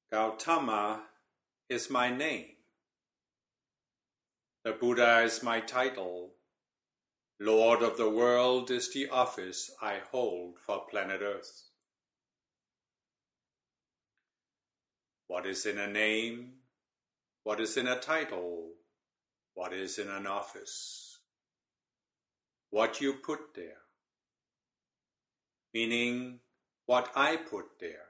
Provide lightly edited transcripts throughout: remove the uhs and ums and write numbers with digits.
Gautama is my name. The Buddha is my title. Lord of the world is the office I hold for planet Earth. What is in a name? What is in a title? What is in an office? What you put there. Meaning what I put there.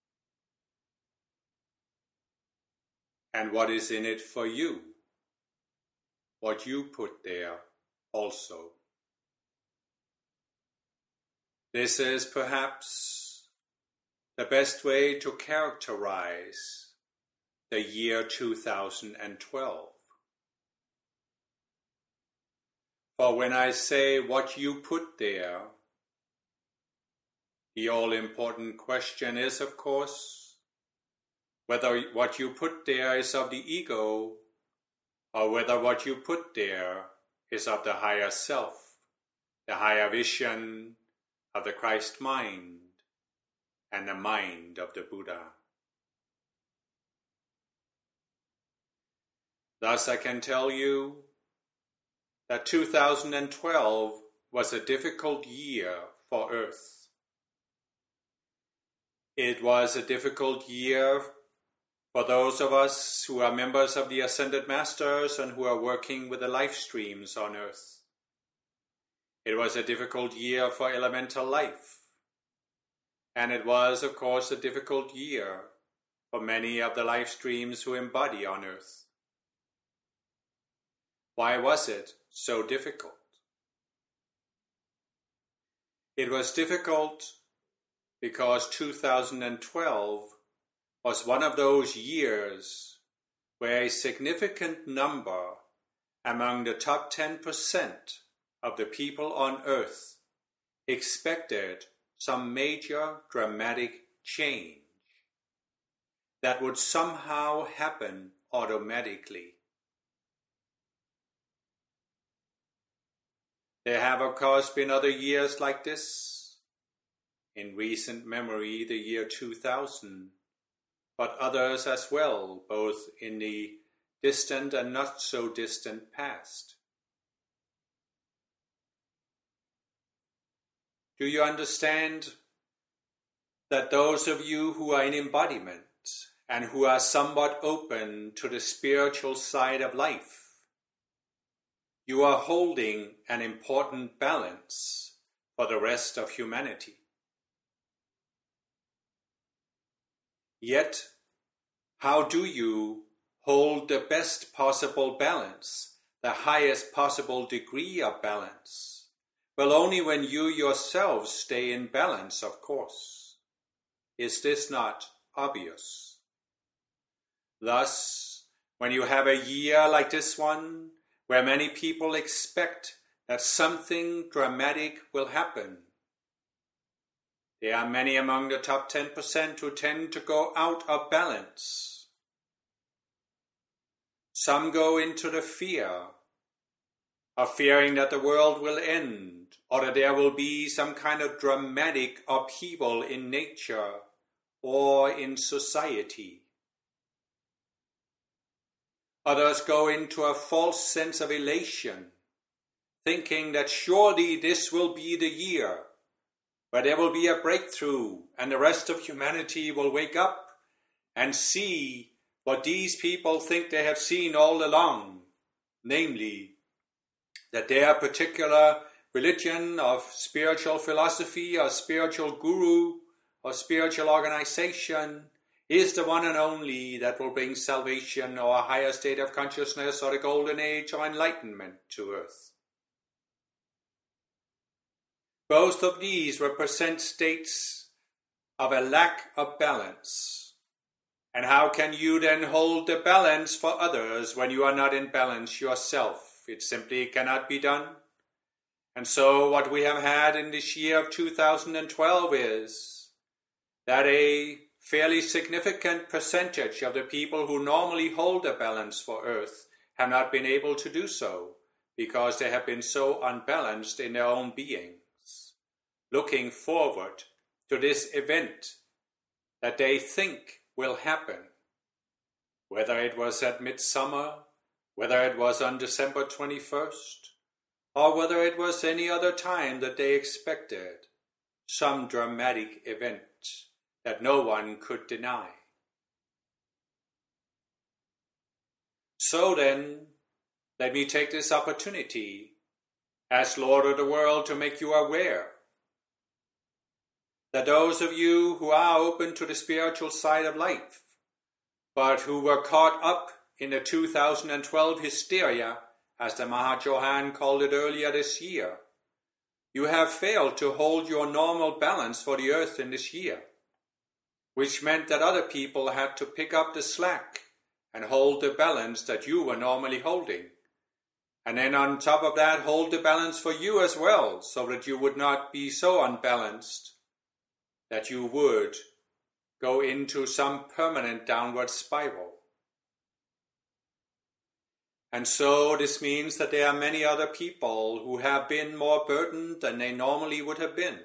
And what is in it for you? What you put there also. This is perhaps the best way to characterize the year 2012. For when I say what you put there, the all-important question is, of course, whether what you put there is of the ego or whether what you put there is of the higher self, the higher vision of the Christ mind and the mind of the Buddha. Thus I can tell you that 2012 was a difficult year for Earth. It was a difficult year for those of us who are members of the Ascended Masters and who are working with the life streams on Earth. It was a difficult year for elemental life. And it was, of course, a difficult year for many of the life streams who embody on Earth. Why was it so difficult? It was difficult because 2012 was one of those years where a significant number among the top 10% of the people on Earth expected some major dramatic change that would somehow happen automatically. There have, of course, been other years like this. In recent memory, the year 2000, but others as well, both in the distant and not so distant past. Do you understand that those of you who are in embodiment and who are somewhat open to the spiritual side of life, you are holding an important balance for the rest of humanity? Yet, how do you hold the best possible balance, the highest possible degree of balance? Well, only when you yourselves stay in balance, of course. Is this not obvious? Thus, when you have a year like this one, where many people expect that something dramatic will happen, there are many among the top 10% who tend to go out of balance. Some go into the fear of fearing that the world will end or that there will be some kind of dramatic upheaval in nature or in society. Others go into a false sense of elation, thinking that surely this will be the year where there will be a breakthrough and the rest of humanity will wake up and see what these people think they have seen all along, namely that their particular religion of spiritual philosophy or spiritual guru or spiritual organization is the one and only that will bring salvation or a higher state of consciousness or the golden age or enlightenment to Earth. Both of these represent states of a lack of balance. And how can you then hold the balance for others when you are not in balance yourself? It simply cannot be done. And so what we have had in this year of 2012 is that a fairly significant percentage of the people who normally hold a balance for Earth have not been able to do so because they have been so unbalanced in their own being, looking forward to this event that they think will happen whether it was at midsummer, whether it was on December 21st, or whether it was any other time that they expected some dramatic event that no one could deny. So then, let me take this opportunity as Lord of the world to make you aware that those of you who are open to the spiritual side of life, but who were caught up in the 2012 hysteria, as the Mahachohan called it earlier this year, you have failed to hold your normal balance for the earth in this year, which meant that other people had to pick up the slack and hold the balance that you were normally holding. And then on top of that, hold the balance for you as well, so that you would not be so unbalanced that you would go into some permanent downward spiral. And so this means that there are many other people who have been more burdened than they normally would have been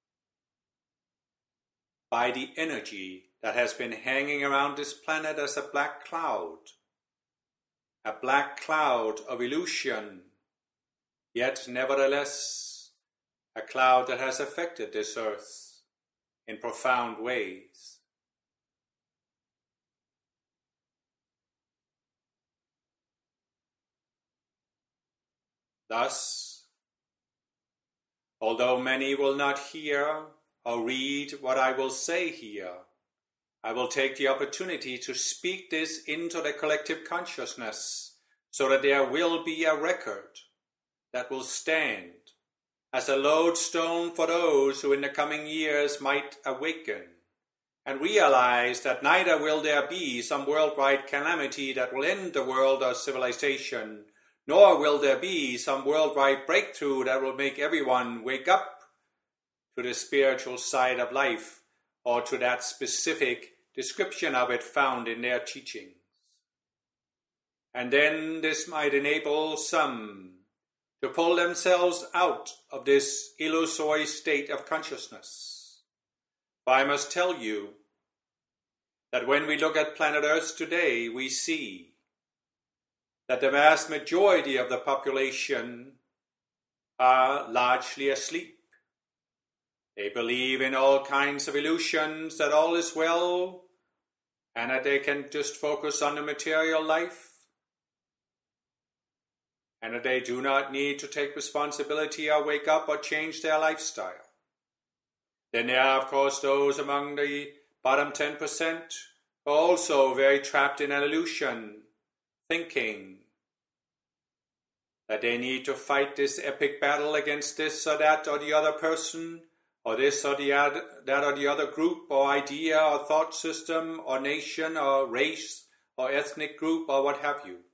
by the energy that has been hanging around this planet as a black cloud of illusion, yet nevertheless a cloud that has affected this earth in profound ways. Thus, although many will not hear or read what I will say here, I will take the opportunity to speak this into the collective consciousness so that there will be a record that will stand as a lodestone for those who in the coming years might awaken and realize that neither will there be some worldwide calamity that will end the world or civilization, nor will there be some worldwide breakthrough that will make everyone wake up to the spiritual side of life or to that specific description of it found in their teachings. And then this might enable some to pull themselves out of this illusory state of consciousness. But I must tell you that when we look at planet Earth today, we see that the vast majority of the population are largely asleep. They believe in all kinds of illusions, that all is well, and that they can just focus on the material life, and that they do not need to take responsibility or wake up or change their lifestyle. Then there are, of course, those among the bottom 10% who are also very trapped in an illusion, thinking that they need to fight this epic battle against this or that or the other person, or this or that or the other group or idea or thought system or nation or race or ethnic group or what have you.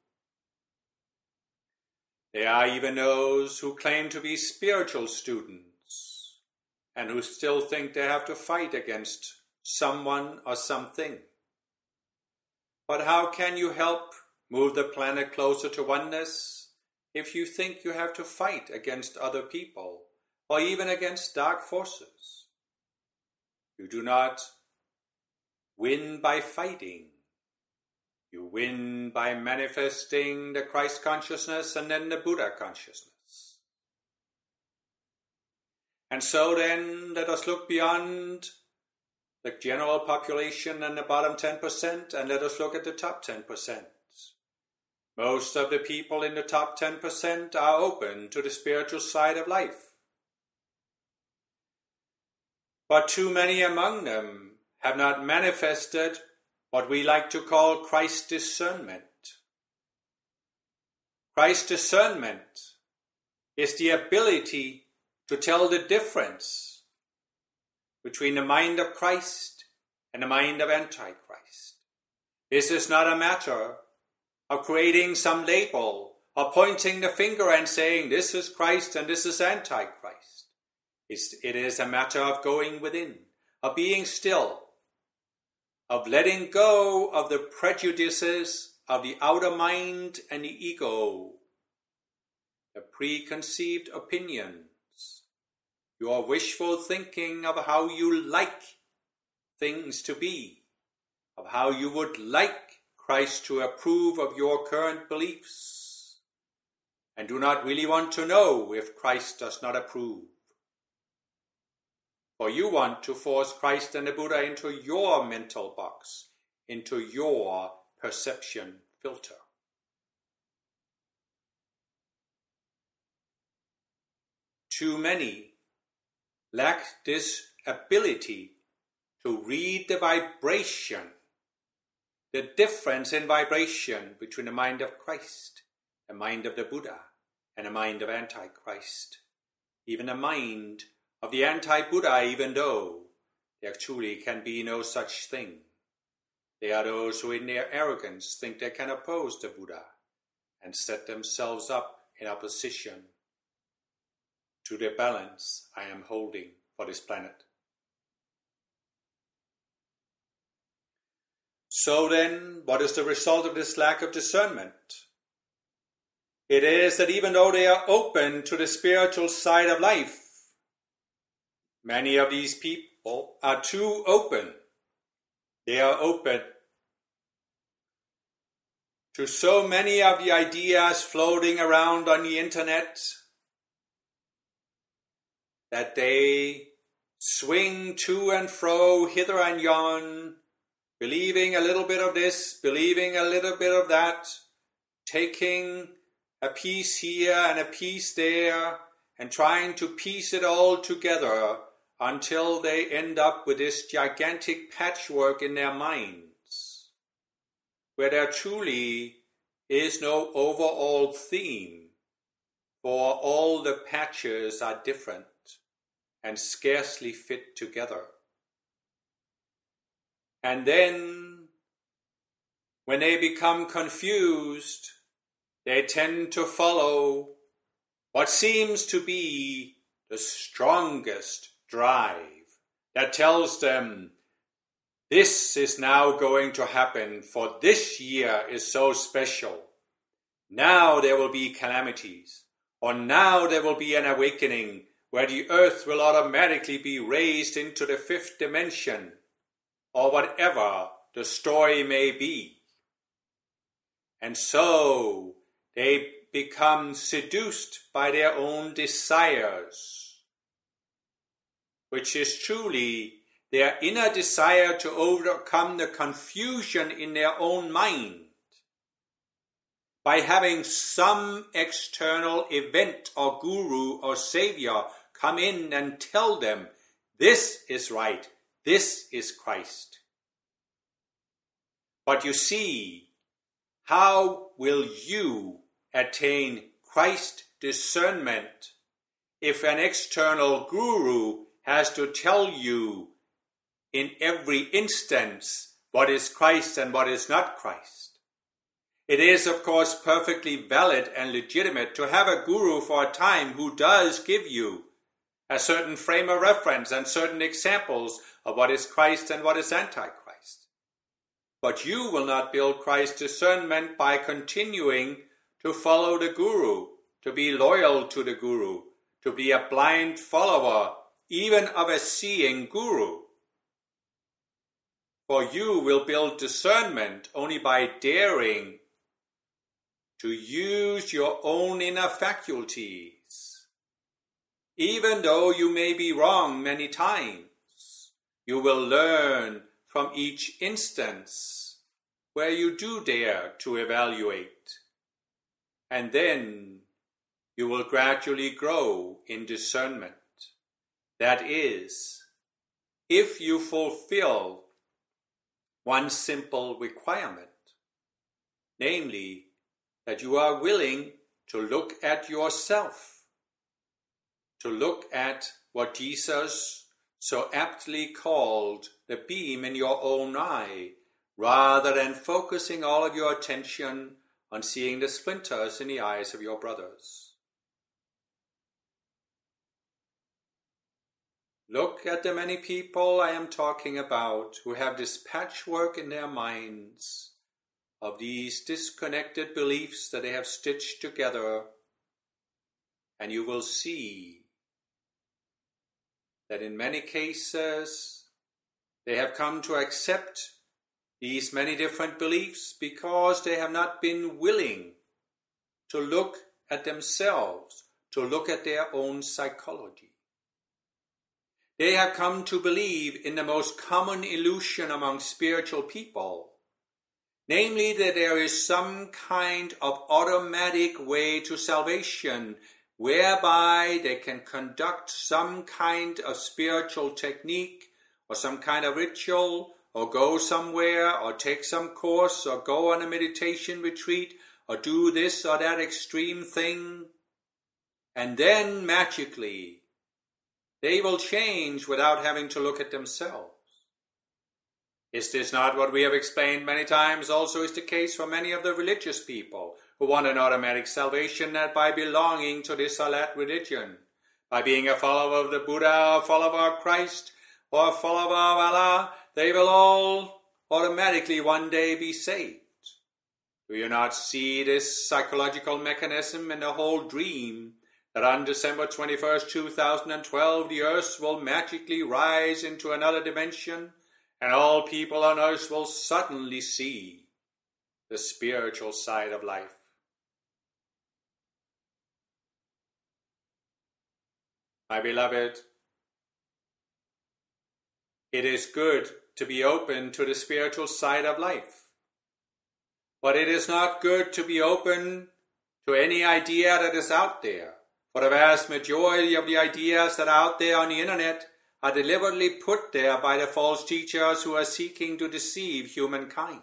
There are even those who claim to be spiritual students and who still think they have to fight against someone or something. But how can you help move the planet closer to oneness if you think you have to fight against other people or even against dark forces? You do not win by fighting. You win by manifesting the Christ consciousness and then the Buddha consciousness. And so then let us look beyond the general population and the bottom 10% and let us look at the top 10%. Most of the people in the top 10% are open to the spiritual side of life. But too many among them have not manifested what we like to call Christ discernment. Christ discernment is the ability to tell the difference between the mind of Christ and the mind of Antichrist. This is not a matter of creating some label or pointing the finger and saying this is Christ and this is Antichrist. It is a matter of going within, of being still, of letting go of the prejudices of the outer mind and the ego, the preconceived opinions, your wishful thinking of how you like things to be, of how you would like Christ to approve of your current beliefs and do not really want to know if Christ does not approve. For you want to force Christ and the Buddha into your mental box, into your perception filter. Too many lack this ability to read the vibration, the difference in vibration between the mind of Christ, the mind of the Buddha, and the mind of Antichrist. Even the mind of the anti-Buddha, even though there truly can be no such thing. They are those who in their arrogance think they can oppose the Buddha and set themselves up in opposition to the balance I am holding for this planet. So then, what is the result of this lack of discernment? It is that even though they are open to the spiritual side of life, many of these people are too open. They are open to so many of the ideas floating around on the internet that they swing to and fro, hither and yon, believing a little bit of this, believing a little bit of that, taking a piece here and a piece there, and trying to piece it all together until they end up with this gigantic patchwork in their minds, where there truly is no overall theme, for all the patches are different and scarcely fit together. And then, when they become confused, they tend to follow what seems to be the strongest drive that tells them this is now going to happen, for this year is so special. Now there will be calamities, or now there will be an awakening where the earth will automatically be raised into the fifth dimension, or whatever the story may be. And so they become seduced by their own desires, which is truly their inner desire to overcome the confusion in their own mind by having some external event or guru or savior come in and tell them, this is right, this is Christ. But you see, how will you attain Christ discernment if an external guru has to tell you in every instance what is Christ and what is not Christ? It is, of course, perfectly valid and legitimate to have a guru for a time who does give you a certain frame of reference and certain examples of what is Christ and what is Antichrist. But you will not build Christ's discernment by continuing to follow the guru, to be loyal to the guru, to be a blind follower, even of a seeing guru. For you will build discernment only by daring to use your own inner faculties. Even though you may be wrong many times, you will learn from each instance where you do dare to evaluate. And then you will gradually grow in discernment. That is, if you fulfill one simple requirement, namely, that you are willing to look at yourself, to look at what Jesus so aptly called the beam in your own eye, rather than focusing all of your attention on seeing the splinters in the eyes of your brothers. Look at the many people I am talking about who have this patchwork in their minds of these disconnected beliefs that they have stitched together, and you will see that in many cases they have come to accept these many different beliefs because they have not been willing to look at themselves, to look at their own psychology. They have come to believe in the most common illusion among spiritual people, namely that there is some kind of automatic way to salvation whereby they can conduct some kind of spiritual technique or some kind of ritual or go somewhere or take some course or go on a meditation retreat or do this or that extreme thing, and then magically they will change without having to look at themselves. Is this not what we have explained many times also is the case for many of the religious people who want an automatic salvation that by belonging to this or that religion, by being a follower of the Buddha, a follower of Christ, or a follower of Allah, they will all automatically one day be saved? Do you not see this psychological mechanism in the whole dream that on December 21st, 2012, the earth will magically rise into another dimension and all people on earth will suddenly see the spiritual side of life? My beloved, it is good to be open to the spiritual side of life, but it is not good to be open to any idea that is out there. For the vast majority of the ideas that are out there on the internet are deliberately put there by the false teachers who are seeking to deceive humankind.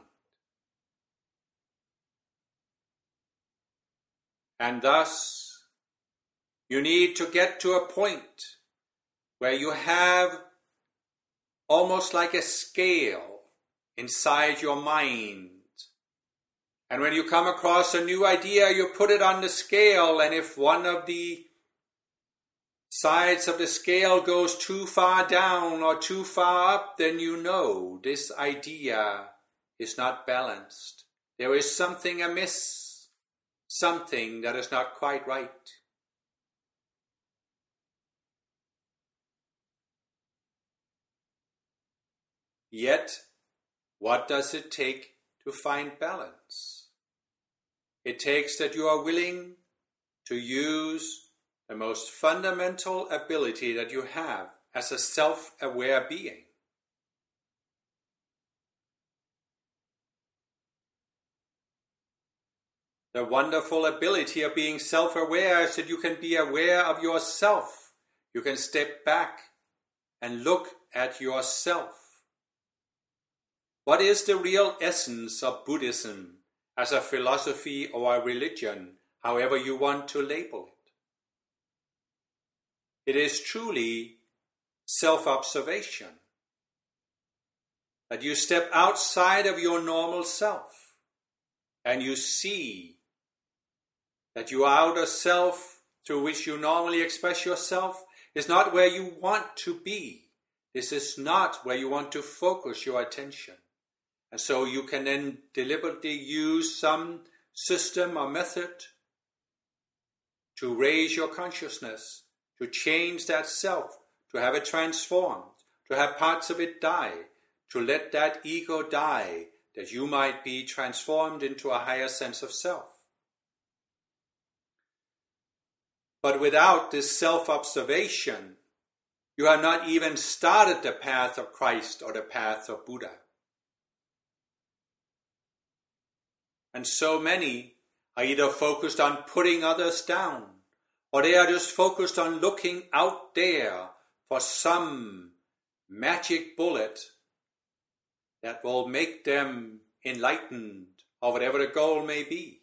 And thus, you need to get to a point where you have almost like a scale inside your mind. And when you come across a new idea, you put it on the scale, and if one of the sides of the scale goes too far down or too far up, then you know this idea is not balanced. There is something amiss, something that is not quite right. Yet, what does it take to find balance? It takes that you are willing to use the most fundamental ability that you have as a self-aware being. The wonderful ability of being self-aware is that you can be aware of yourself. You can step back and look at yourself. What is the real essence of Buddhism as a philosophy or a religion, however you want to label it? It is truly self-observation. That you step outside of your normal self and you see that your outer self, through which you normally express yourself, is not where you want to be. This is not where you want to focus your attention. And so you can then deliberately use some system or method to raise your consciousness, to change that self, to have it transformed, to have parts of it die, to let that ego die, that you might be transformed into a higher sense of self. But without this self-observation, you have not even started the path of Christ or the path of Buddha. And so many are either focused on putting others down, or they are just focused on looking out there for some magic bullet that will make them enlightened, or whatever the goal may be.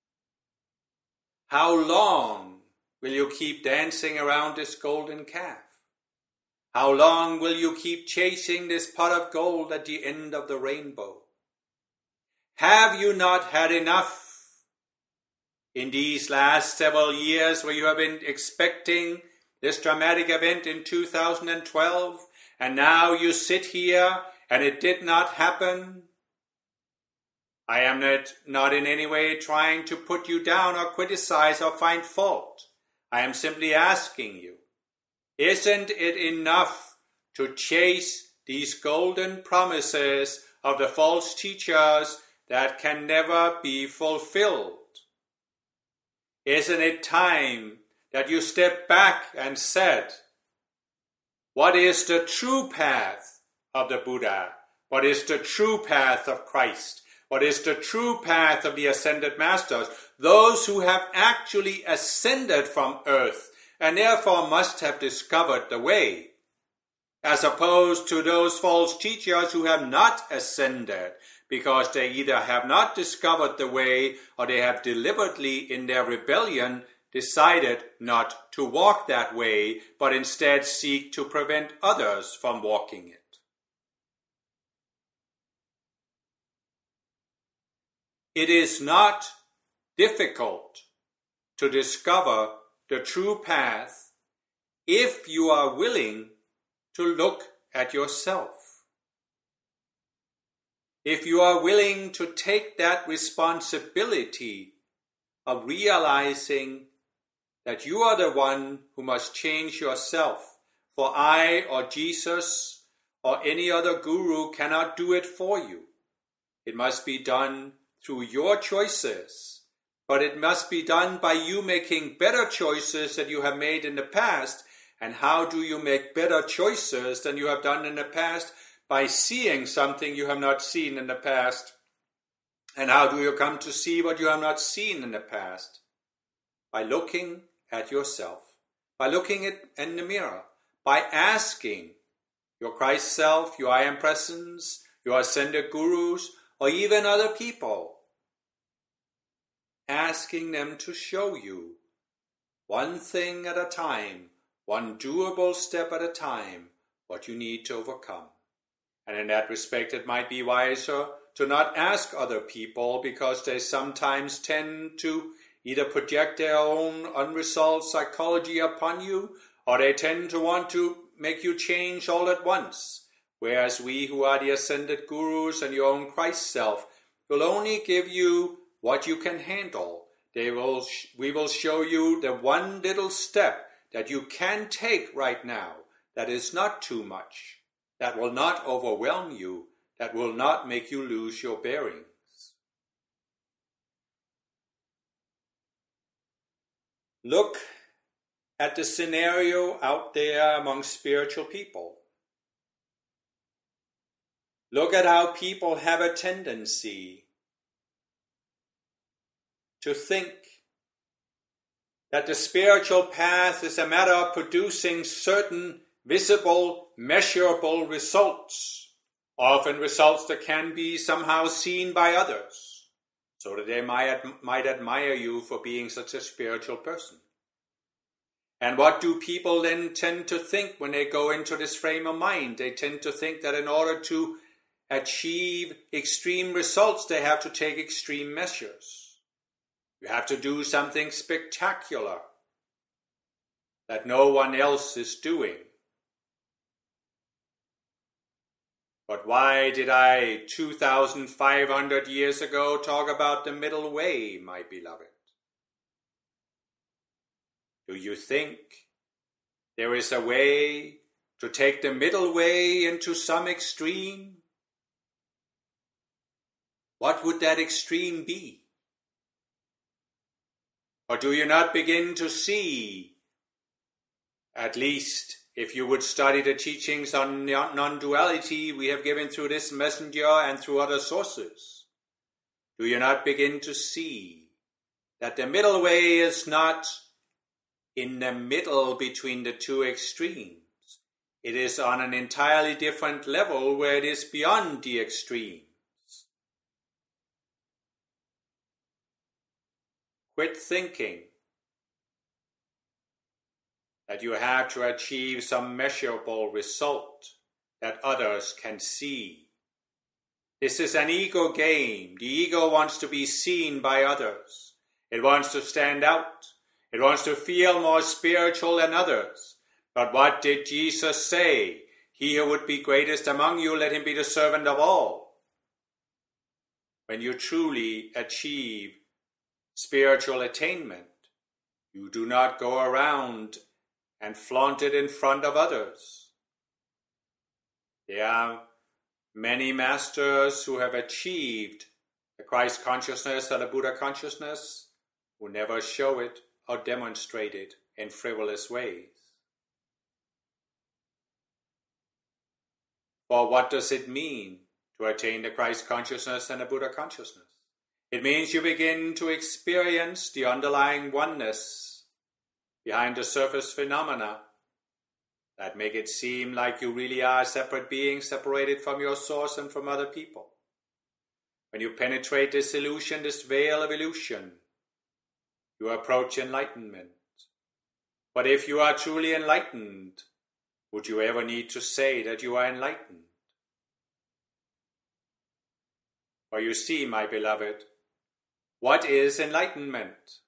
How long will you keep dancing around this golden calf? How long will you keep chasing this pot of gold at the end of the rainbow? Have you not had enough in these last several years where you have been expecting this dramatic event in 2012 and now you sit here and it did not happen? I am not in any way trying to put you down or criticize or find fault. I am simply asking you, isn't it enough to chase these golden promises of the false teachers that can never be fulfilled? Isn't it time that you step back and said, what is the true path of the Buddha? What is the true path of Christ? What is the true path of the ascended masters? Those who have actually ascended from earth and therefore must have discovered the way, as opposed to those false teachers who have not ascended because they either have not discovered the way or they have deliberately in their rebellion decided not to walk that way, but instead seek to prevent others from walking it. It is not difficult to discover the true path if you are willing to look at yourself. If you are willing to take that responsibility of realizing that you are the one who must change yourself, for I or Jesus or any other guru cannot do it for you. It must be done through your choices, but it must be done by you making better choices than you have made in the past. And how do you make better choices than you have done in the past? By seeing something you have not seen in the past. And how do you come to see what you have not seen in the past? By looking at yourself, by looking in the mirror, by asking your Christ self, your I Am Presence, your ascended gurus, or even other people, asking them to show you one thing at a time, one doable step at a time, what you need to overcome. And in that respect, it might be wiser to not ask other people, because they sometimes tend to either project their own unresolved psychology upon you, or they tend to want to make you change all at once. Whereas we who are the ascended gurus and your own Christ self will only give you what you can handle. We will show you the one little step that you can take right now that is not too much, that will not overwhelm you, that will not make you lose your bearings. Look at the scenario out there among spiritual people. Look at how people have a tendency to think that the spiritual path is a matter of producing certain visible, measurable results, often results that can be somehow seen by others, so that they might admire you for being such a spiritual person. And what do people then tend to think when they go into this frame of mind? They tend to think that in order to achieve extreme results, they have to take extreme measures. You have to do something spectacular that no one else is doing. But why did I, 2,500 years ago, talk about the middle way, my beloved? Do you think there is a way to take the middle way into some extreme? What would that extreme be? Or do you not begin to see, at least if you would study the teachings on non-duality we have given through this messenger and through other sources, do you not begin to see that the middle way is not in the middle between the two extremes? It is on an entirely different level where it is beyond the extremes. Quit thinking that you have to achieve some measurable result that others can see. This is an ego game. The ego wants to be seen by others. It wants to stand out. It wants to feel more spiritual than others. But what did Jesus say? He who would be greatest among you, let him be the servant of all. When you truly achieve spiritual attainment, you do not go around and flaunt it in front of others. There are many masters who have achieved the Christ consciousness or the Buddha consciousness who never show it or demonstrate it in frivolous ways. For what does it mean to attain the Christ consciousness and the Buddha consciousness? It means you begin to experience the underlying oneness behind the surface phenomena that make it seem like you really are a separate being, separated from your source and from other people. When you penetrate this illusion, this veil of illusion, you approach enlightenment. But if you are truly enlightened, would you ever need to say that you are enlightened? For you see, my beloved, what is enlightenment?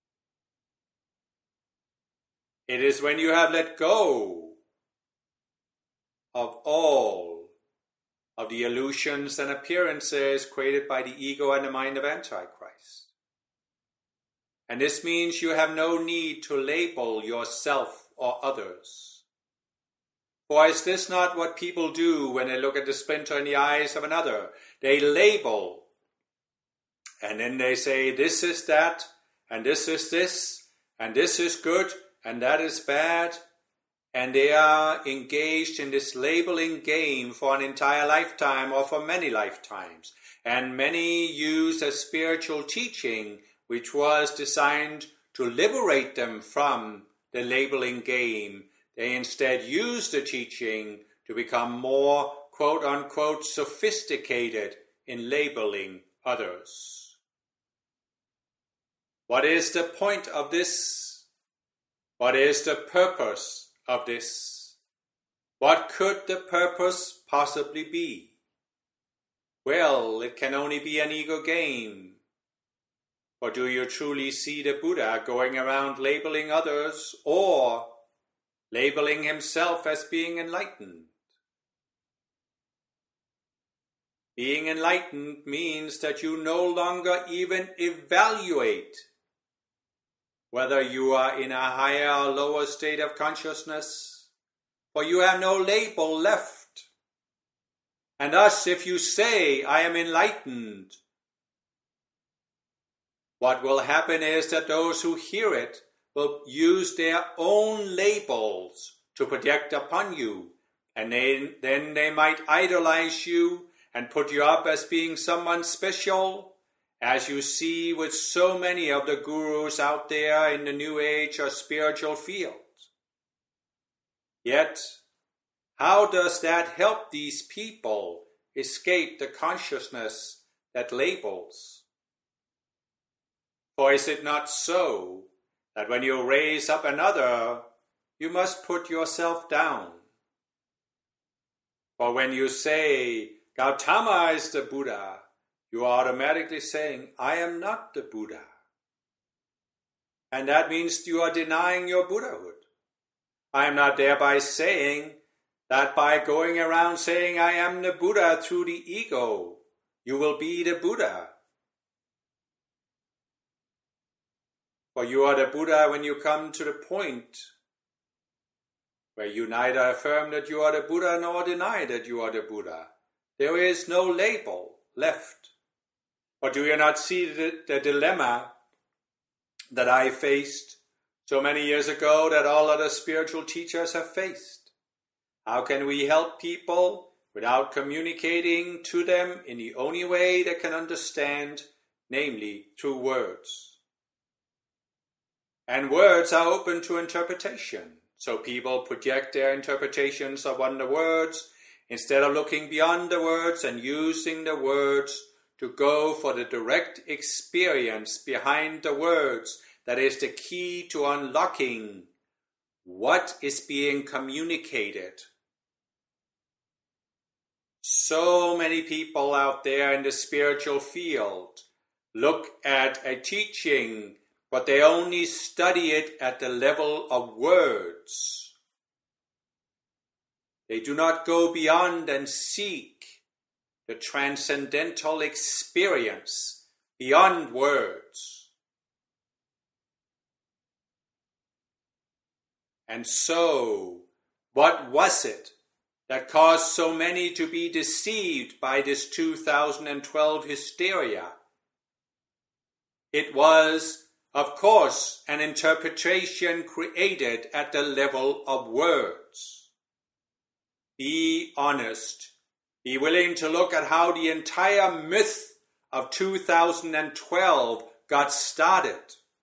It is when you have let go of all of the illusions and appearances created by the ego and the mind of Antichrist. And this means you have no need to label yourself or others. For is this not what people do when they look at the splinter in the eyes of another? They label, and then they say, this is that, and this is this, and this is good, and that is bad. And they are engaged in this labeling game for an entire lifetime or for many lifetimes. And many use a spiritual teaching which was designed to liberate them from the labeling game. They instead use the teaching to become more, quote-unquote, sophisticated in labeling others. What is the point of this? What is the purpose of this? What could the purpose possibly be? Well, it can only be an ego game. Or do you truly see the Buddha going around labeling others or labeling himself as being enlightened? Being enlightened means that you no longer even evaluate whether you are in a higher or lower state of consciousness, for you have no label left. And thus, if you say, I am enlightened, what will happen is that those who hear it will use their own labels to project upon you, and then they might idolize you and put you up as being someone special, as you see with so many of the gurus out there in the New Age or spiritual field. Yet, how does that help these people escape the consciousness that labels? For is it not so that when you raise up another, you must put yourself down? For when you say, Gautama is the Buddha, you are automatically saying, I am not the Buddha. And that means you are denying your Buddhahood. I am not thereby saying that by going around saying I am the Buddha through the ego, you will be the Buddha. For you are the Buddha when you come to the point where you neither affirm that you are the Buddha nor deny that you are the Buddha. There is no label left. But do you not see the dilemma that I faced so many years ago, that all other spiritual teachers have faced? How can we help people without communicating to them in the only way they can understand, namely through words? And words are open to interpretation, so people project their interpretations upon the words instead of looking beyond the words and using the words to go for the direct experience behind the words that is the key to unlocking what is being communicated. So many people out there in the spiritual field look at a teaching, but they only study it at the level of words. They do not go beyond and seek the transcendental experience beyond words. And so, what was it that caused so many to be deceived by this 2012 hysteria. It was, of course, an interpretation created at the level of words. Be honest. Be willing to look at how the entire myth of 2012 got started.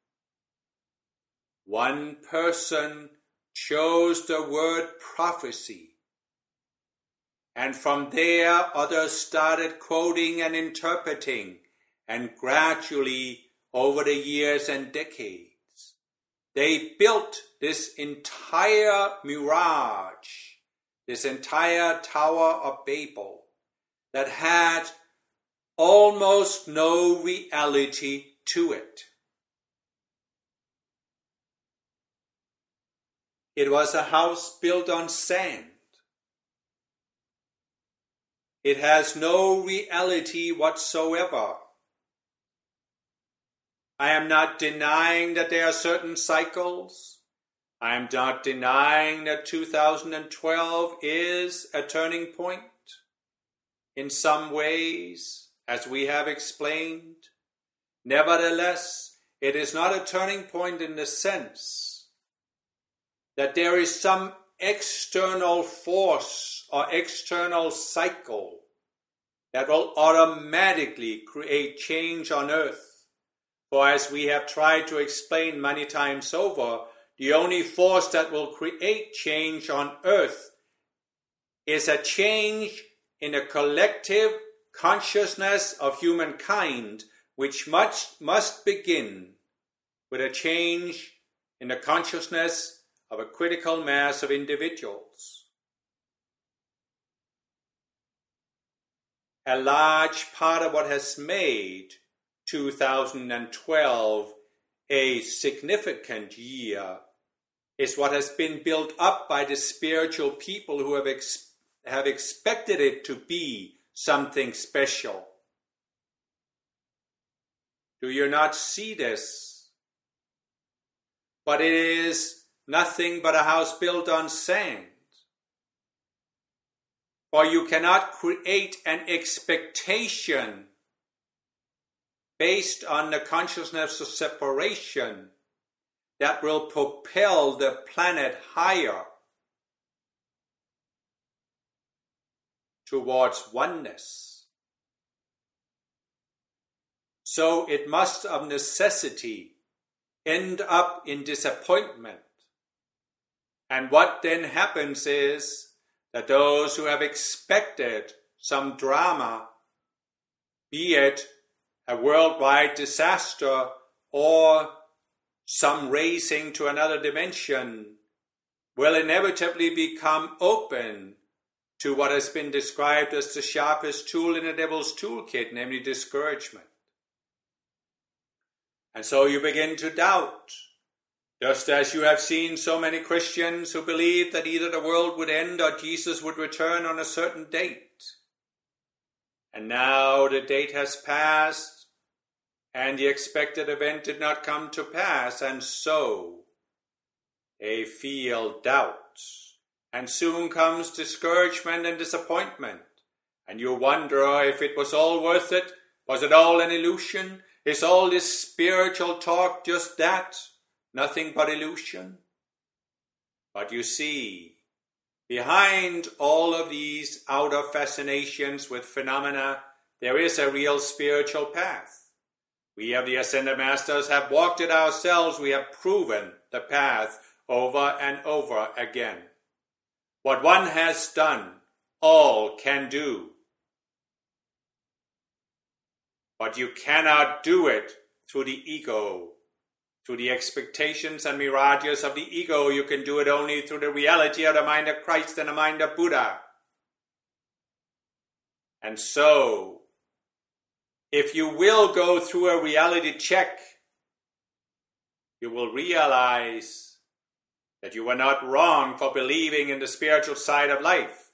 One person chose the word prophecy, and from there others started quoting and interpreting, and gradually over the years and decades, they built this entire mirage, this entire Tower of Babel that had almost no reality to it. It was a house built on sand. It has no reality whatsoever. I am not denying that there are certain cycles. I am not denying that 2012 is a turning point in some ways, as we have explained. Nevertheless, it is not a turning point in the sense that there is some external force or external cycle that will automatically create change on earth. For as we have tried to explain many times over, the only force that will create change on earth is a change in the collective consciousness of humankind, which must begin with a change in the consciousness of a critical mass of individuals. A large part of what has made 2012 a significant year is what has been built up by the spiritual people who have expected it to be something special. Do you not see this? But it is nothing but a house built on sand. For you cannot create an expectation based on the consciousness of separation that will propel the planet higher towards oneness. So it must of necessity end up in disappointment. And what then happens is that those who have expected some drama, be it a worldwide disaster or some racing to another dimension, will inevitably become open to what has been described as the sharpest tool in the devil's toolkit, namely discouragement. And so you begin to doubt, just as you have seen so many Christians who believe that either the world would end or Jesus would return on a certain date. And now the date has passed, and the expected event did not come to pass, and so they feel doubt. And soon comes discouragement and disappointment, and you wonder if it was all worth it. Was it all an illusion? Is all this spiritual talk just that? Nothing but illusion? But you see, behind all of these outer fascinations with phenomena, there is a real spiritual path. We of the Ascended Masters have walked it ourselves. We have proven the path over and over again. What one has done, all can do. But you cannot do it through the ego, through the expectations and mirages of the ego. You can do it only through the reality of the mind of Christ and the mind of Buddha. And so, if you will go through a reality check, you will realize that you were not wrong for believing in the spiritual side of life.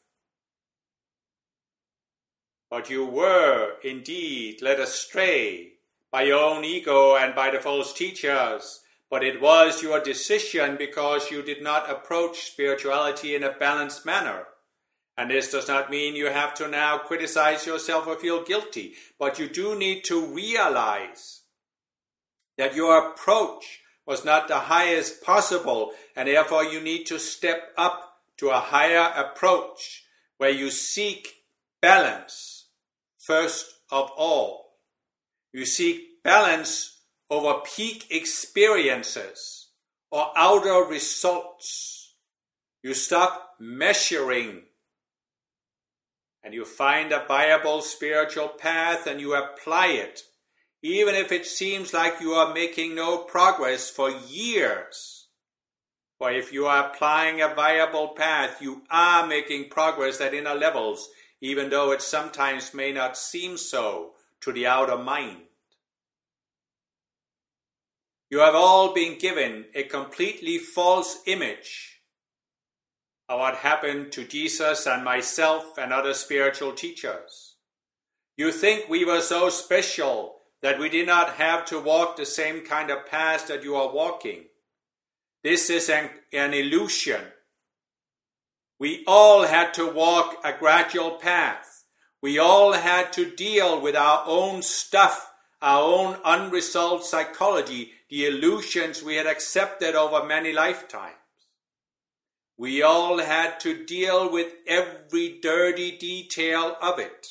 But you were indeed led astray by your own ego and by the false teachers. But it was your decision because you did not approach spirituality in a balanced manner. And this does not mean you have to now criticize yourself or feel guilty, but you do need to realize that your approach was not the highest possible, and therefore you need to step up to a higher approach where you seek balance first of all. You seek balance over peak experiences or outer results. You stop measuring and you find a viable spiritual path and you apply it, even if it seems like you are making no progress for years. For if you are applying a viable path, you are making progress at inner levels, even though it sometimes may not seem so to the outer mind. You have all been given a completely false image of what happened to Jesus and myself and other spiritual teachers. You think we were so special that we did not have to walk the same kind of path that you are walking. This is an illusion. We all had to walk a gradual path. We all had to deal with our own stuff, our own unresolved psychology, the illusions we had accepted over many lifetimes. We all had to deal with every dirty detail of it.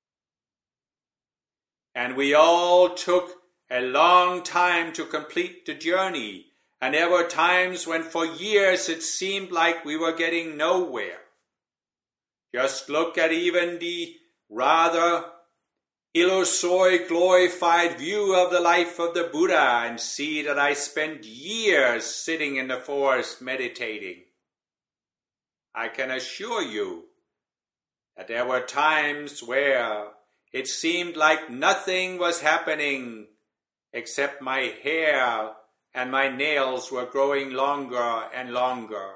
And we all took a long time to complete the journey. And there were times when for years it seemed like we were getting nowhere. Just look at even the rather illusory glorified view of the life of the Buddha and see that I spent years sitting in the forest meditating. I can assure you that there were times where it seemed like nothing was happening except my hair and my nails were growing longer and longer.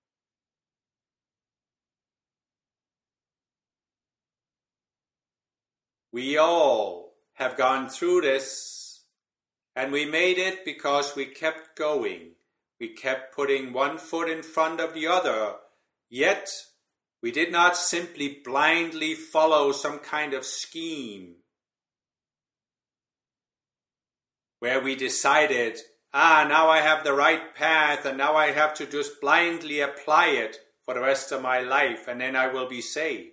We all have gone through this, and we made it because we kept going. We kept putting one foot in front of the other, yet we did not simply blindly follow some kind of scheme where we decided, now I have the right path and now I have to just blindly apply it for the rest of my life and then I will be saved.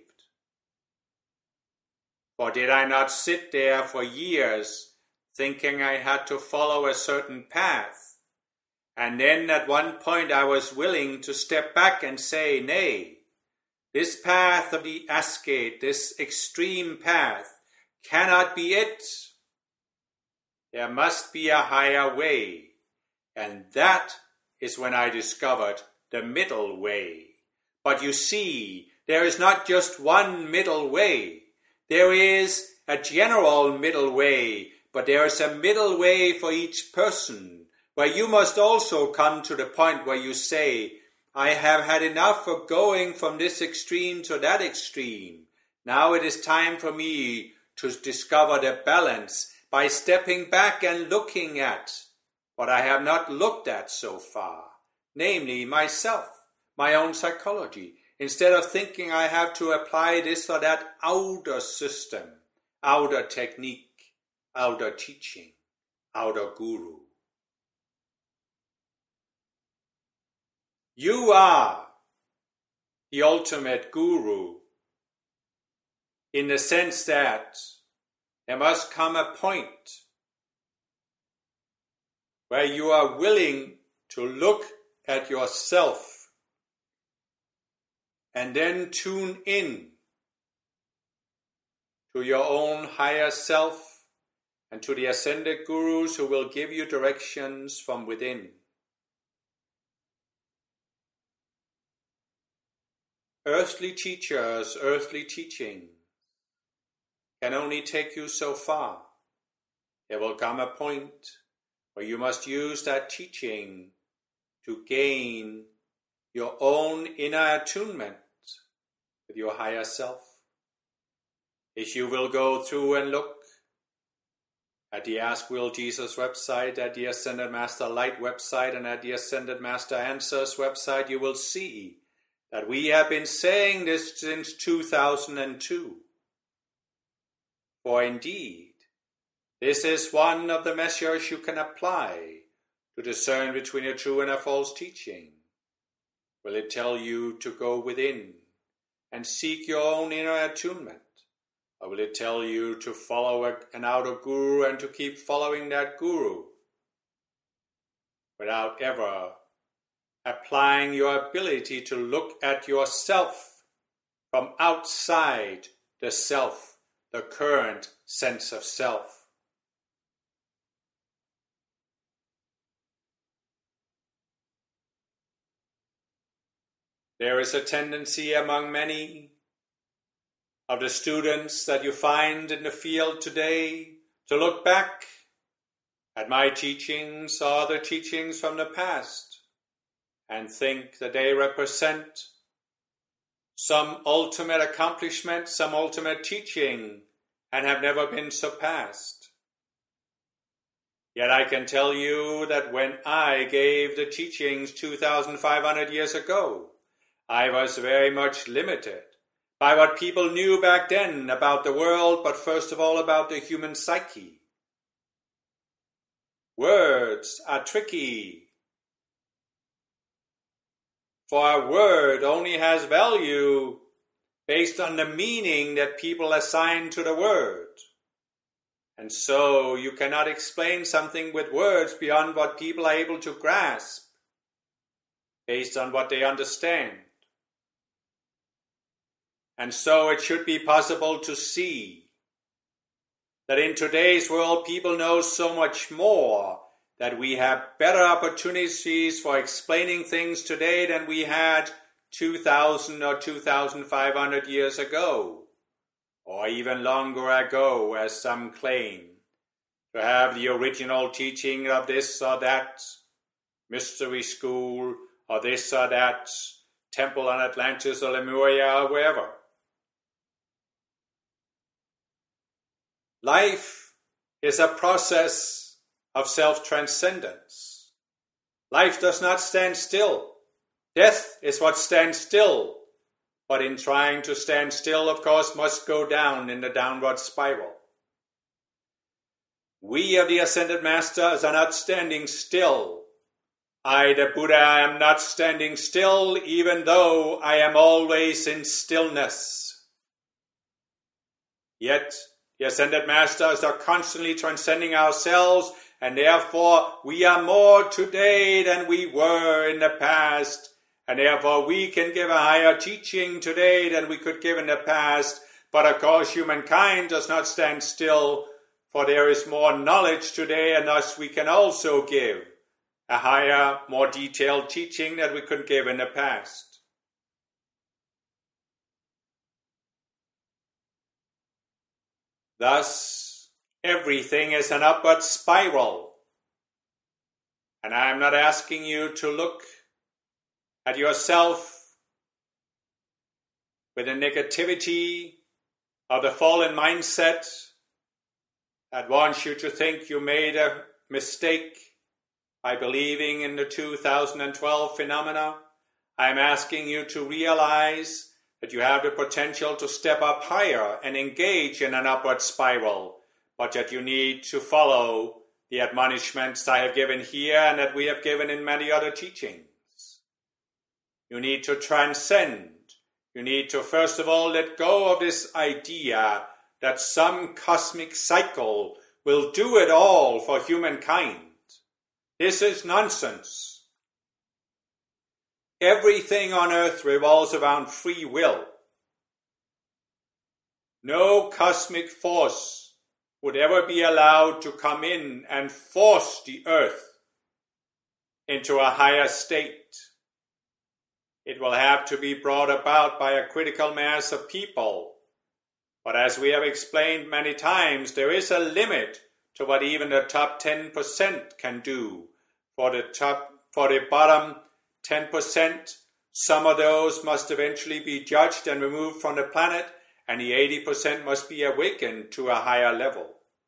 Or did I not sit there for years thinking I had to follow a certain path? And then at one point I was willing to step back and say, nay, this path of the ascete, this extreme path, cannot be it. There must be a higher way. And that is when I discovered the middle way. But you see, there is not just one middle way. There is a general middle way, but there is a middle way for each person, where you must also come to the point where you say, I have had enough of going from this extreme to that extreme. Now it is time for me to discover the balance by stepping back and looking at what I have not looked at so far, namely myself, my own psychology, instead of thinking I have to apply this or that outer system, outer technique, outer teaching, outer guru. You are the ultimate guru in the sense that there must come a point where you are willing to look at yourself and then tune in to your own higher self and to the ascended gurus who will give you directions from within. Earthly teachers, earthly teaching can only take you so far. There will come a point where you must use that teaching to gain your own inner attunement with your higher self. If you will go through and look at the Ask Will Jesus website, at the Ascended Master Light website, and at the Ascended Master Answers website, you will see that we have been saying this since 2002. For indeed, this is one of the measures you can apply to discern between a true and a false teaching. Will it tell you to go within and seek your own inner attunement? Or will it tell you to follow an outer guru and to keep following that guru without ever applying your ability to look at yourself from outside the self, the current sense of self? There is a tendency among many of the students that you find in the field today to look back at my teachings or other teachings from the past and think that they represent some ultimate accomplishment, some ultimate teaching, and have never been surpassed. Yet I can tell you that when I gave the teachings 2,500 years ago, I was very much limited by what people knew back then about the world, but first of all about the human psyche. Words are tricky, for a word only has value based on the meaning that people assign to the word. And so you cannot explain something with words beyond what people are able to grasp, based on what they understand. And so it should be possible to see that in today's world people know so much more, that we have better opportunities for explaining things today than we had 2,000 or 2,500 years ago, or even longer ago, as some claim, to have the original teaching of this or that mystery school, or this or that temple on Atlantis or Lemuria or wherever. Life is a process of self-transcendence. Life does not stand still. Death is what stands still, but in trying to stand still, of course, must go down in the downward spiral. We of the Ascended Masters are not standing still. I, the Buddha, am not standing still, even though I am always in stillness. Yet, the Ascended Masters are constantly transcending ourselves, and therefore we are more today than we were in the past, and therefore we can give a higher teaching today than we could give in the past. But of course humankind does not stand still, for there is more knowledge today, and thus we can also give a higher, more detailed teaching that we could give in the past. Thus, everything is an upward spiral. And I am not asking you to look at yourself with the negativity of the fallen mindset that wants you to think you made a mistake by believing in the 2012 phenomena. I am asking you to realize that you have the potential to step up higher and engage in an upward spiral, but that you need to follow the admonishments I have given here and that we have given in many other teachings. You need to transcend. You need to first of all let go of this idea that some cosmic cycle will do it all for humankind. This is nonsense. Everything on earth revolves around free will. No cosmic force would ever be allowed to come in and force the earth into a higher state. It will have to be brought about by a critical mass of people. But as we have explained many times, there is a limit to what even the top 10% can do. For the bottom 10%, some of those must eventually be judged and removed from the planet, and the 80% must be awakened to a higher level.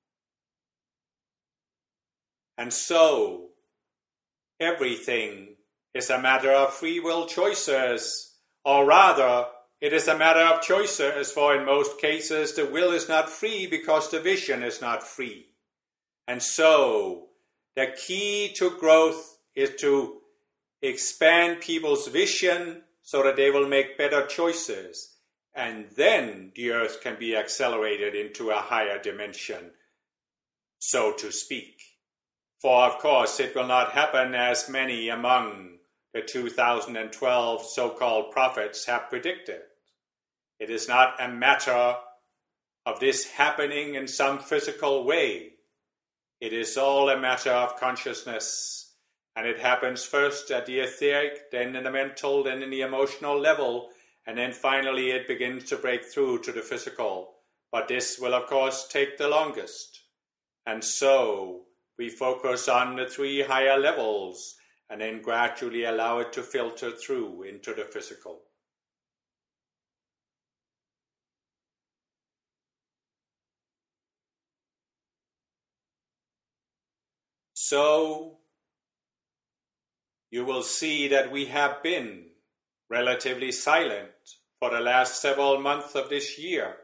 And so, everything is a matter of free will choices Or rather, it is a matter of choices, for in most cases the will is not free because the vision is not free. And so, the key to growth is to expand people's vision so that they will make better choices. And then the earth can be accelerated into a higher dimension, so to speak. For of course it will not happen as many among the 2012 so-called prophets have predicted. It is not a matter of this happening in some physical way. It is all a matter of consciousness, and it happens first at the etheric, then in the mental, then in the emotional level, and then finally it begins to break through to the physical. But this will of course take the longest. And so we focus on the 3 higher levels and then gradually allow it to filter through into the physical. So you will see that we have been relatively silent for the last several months of this year.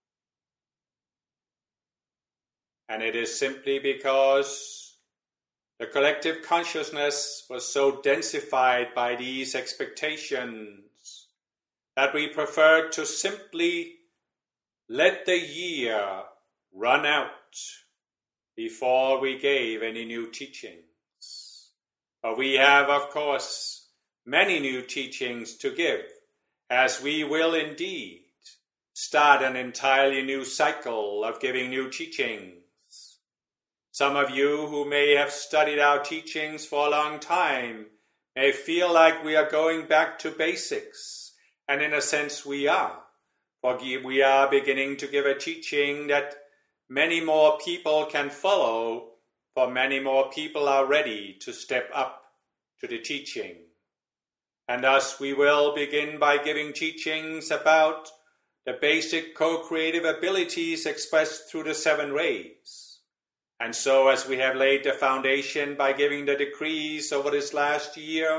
And it is simply because the collective consciousness was so densified by these expectations that we preferred to simply let the year run out before we gave any new teachings. But we have, of course, many new teachings to give, as we will indeed start an entirely new cycle of giving new teachings. Some of you who may have studied our teachings for a long time may feel like we are going back to basics, and in a sense we are. For we are beginning to give a teaching that many more people can follow, for many more people are ready to step up to the teaching. And thus we will begin by giving teachings about the basic co-creative abilities expressed through the 7 rays. And so as we have laid the foundation by giving the decrees over this last year,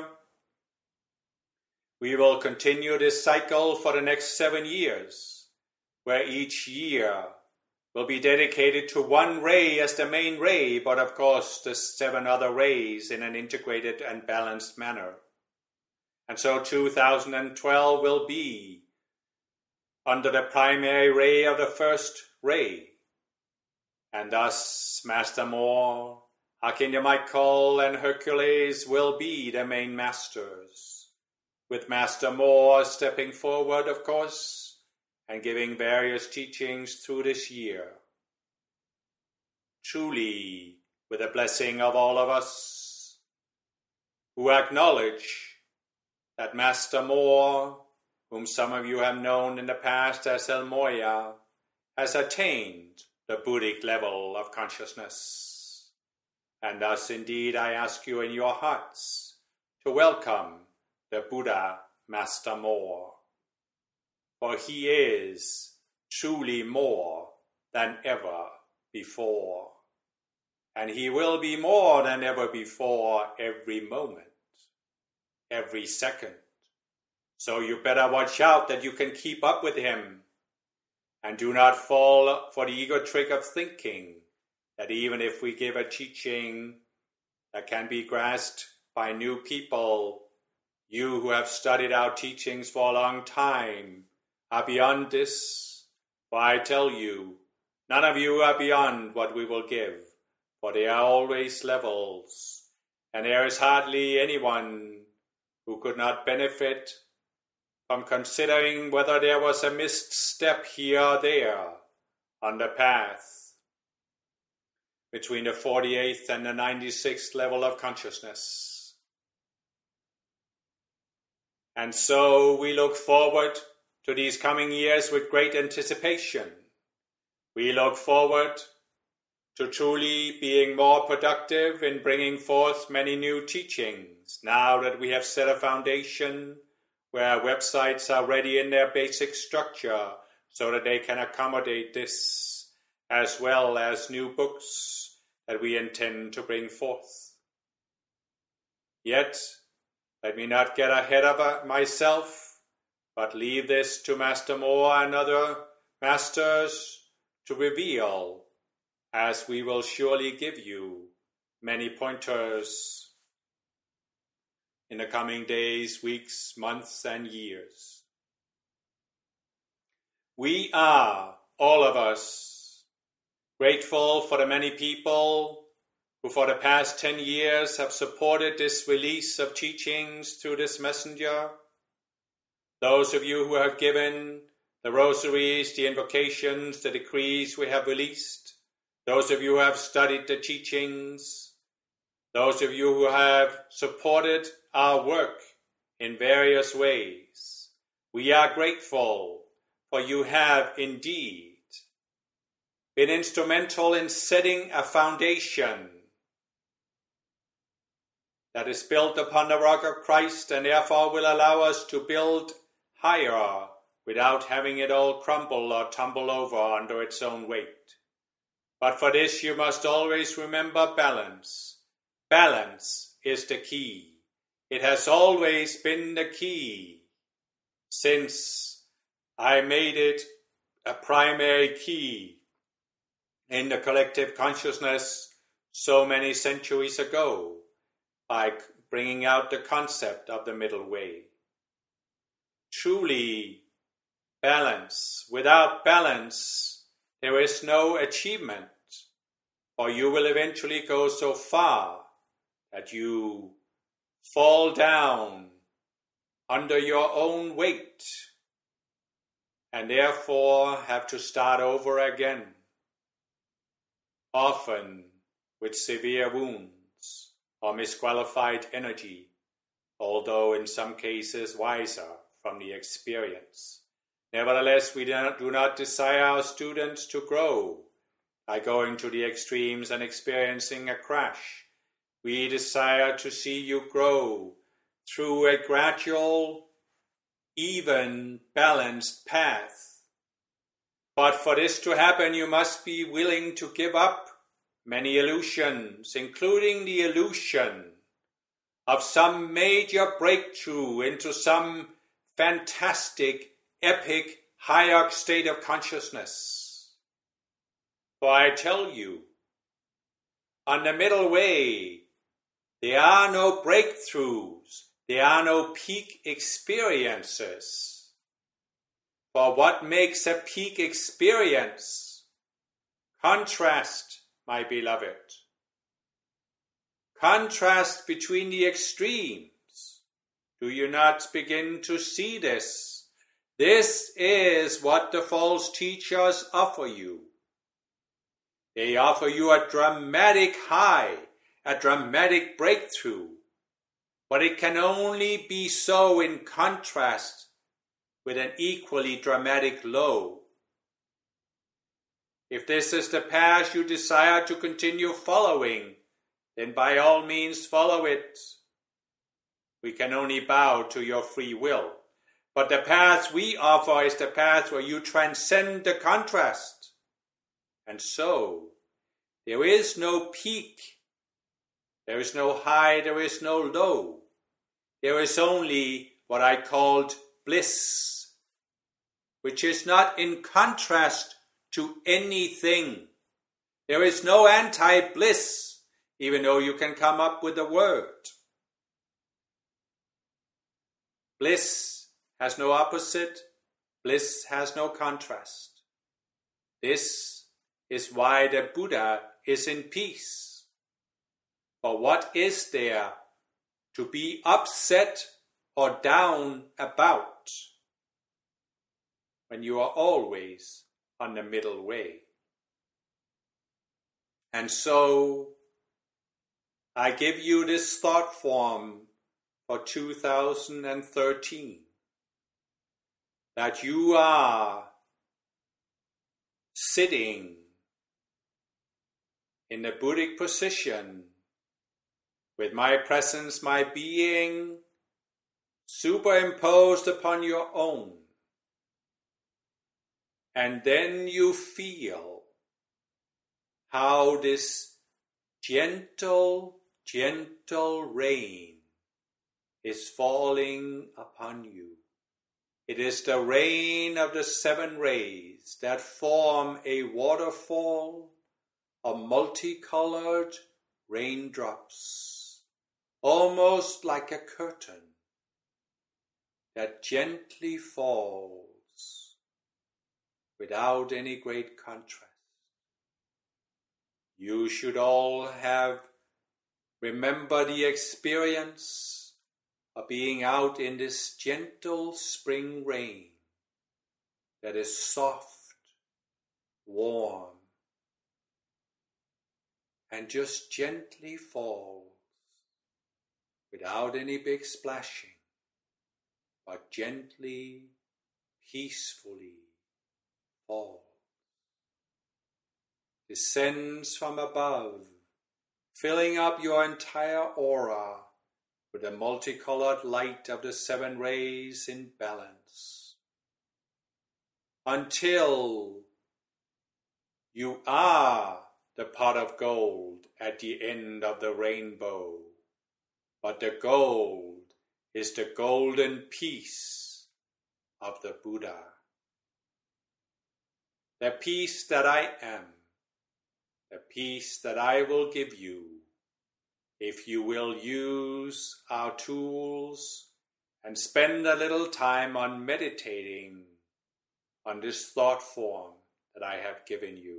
we will continue this cycle for the next 7 years, where each year will be dedicated to 1 ray as the main ray, but of course the 7 other rays in an integrated and balanced manner. And so 2012 will be under the primary ray of the first ray. And thus Master Moore, Archangel Michael, and Hercules will be the main masters, with Master Moore stepping forward, of course, and giving various teachings through this year. Truly, with the blessing of all of us, who acknowledge that Master Moore, whom some of you have known in the past as El Moya, has attained the Buddhic level of consciousness. And thus indeed I ask you in your hearts to welcome the Buddha Master Moore. For he is truly more than ever before. And he will be more than ever before every moment, every second. So you better watch out that you can keep up with him. And do not fall for the ego trick of thinking that even if we give a teaching that can be grasped by new people, you who have studied our teachings for a long time are beyond this. For I tell you, none of you are beyond what we will give, for there are always levels, and there is hardly anyone who could not benefit from considering whether there was a missed step here or there on the path between the 48th and the 96th level of consciousness. And so we look forward to these coming years with great anticipation. We look forward to truly being more productive in bringing forth many new teachings, now that we have set a foundation where our websites are ready in their basic structure so that they can accommodate this, as well as new books that we intend to bring forth. Yet, let me not get ahead of myself, but leave this to Master Moore and other masters to reveal, as we will surely give you many pointers in the coming days, weeks, months, and years. We are, all of us, grateful for the many people who for the past 10 years have supported this release of teachings through this messenger. Those of you who have given the rosaries, the invocations, the decrees we have released. Those of you who have studied the teachings. Those of you who have supported our work in various ways. We are grateful, for you have indeed been instrumental in setting a foundation that is built upon the rock of Christ, and therefore will allow us to build higher without having it all crumble or tumble over under its own weight. But for this you must always remember balance. Balance is the key. It has always been the key since I made it a primary key in the collective consciousness so many centuries ago by bringing out the concept of the middle way. Truly, balance. Without balance, there is no achievement, for you will eventually go so far that you fall down under your own weight and therefore have to start over again, often with severe wounds or misqualified energy, although in some cases wiser from the experience. Nevertheless, we do not desire our students to grow by going to the extremes and experiencing a crash. We desire to see you grow through a gradual, even, balanced path. But for this to happen, you must be willing to give up many illusions, including the illusion of some major breakthrough into some fantastic, epic, higher state of consciousness. For I tell you, on the middle way, there are no breakthroughs, there are no peak experiences. For what makes a peak experience? Contrast, my beloved. Contrast between the extremes. Do you not begin to see this? This is what the false teachers offer you. They offer you a dramatic high, a dramatic breakthrough, but it can only be so in contrast with an equally dramatic low. If this is the path you desire to continue following, then by all means follow it. We can only bow to your free will. But the path we offer is the path where you transcend the contrast. And so, there is no peak, there is no high, there is no low. There is only what I called bliss, which is not in contrast to anything. There is no anti-bliss, even though you can come up with a word. Bliss has no opposite, bliss has no contrast. This is why the Buddha is in peace. For what is there to be upset or down about when you are always on the middle way? And so I give you this thought form for 2013, that you are sitting in the Buddhic position with my presence, my being, superimposed upon your own. And then you feel how this gentle rain is falling upon you. It is the rain of the 7 rays that form a waterfall of multicolored raindrops, almost like a curtain that gently falls without any great contrast. You should all have remembered the experience of being out in this gentle spring rain that is soft, warm, and just gently falls without any big splashing, but gently, peacefully falls. Descends from above, filling up your entire aura with the multicolored light of the 7 rays in balance, until you are the pot of gold at the end of the rainbow. But the gold is the golden peace of the Buddha. The peace that I am, the peace that I will give you if you will use our tools and spend a little time on meditating on this thought form that I have given you.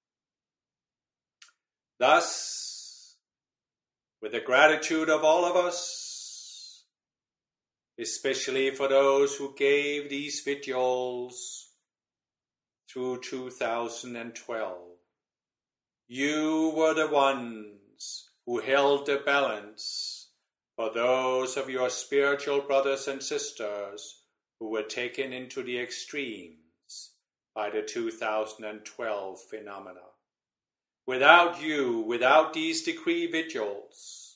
Thus, with the gratitude of all of us, especially for those who gave these vigils through 2012, you were the ones who held the balance for those of your spiritual brothers and sisters who were taken into the extremes by the 2012 phenomena. Without you, without these decree vigils,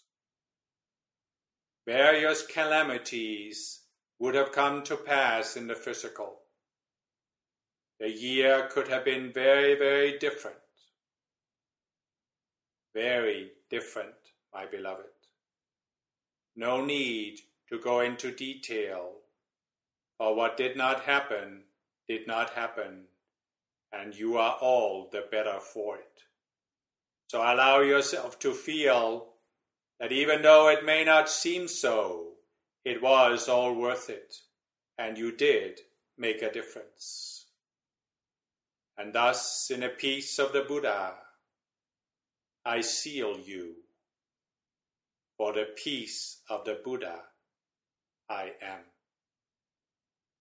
various calamities would have come to pass in the physical. The year could have been very, very different. Very different, my beloved. No need to go into detail, for what did not happen, and you are all the better for it. So allow yourself to feel that even though it may not seem so, it was all worth it, and you did make a difference. And thus, in the peace of the Buddha, I seal you. For the peace of the Buddha, I am.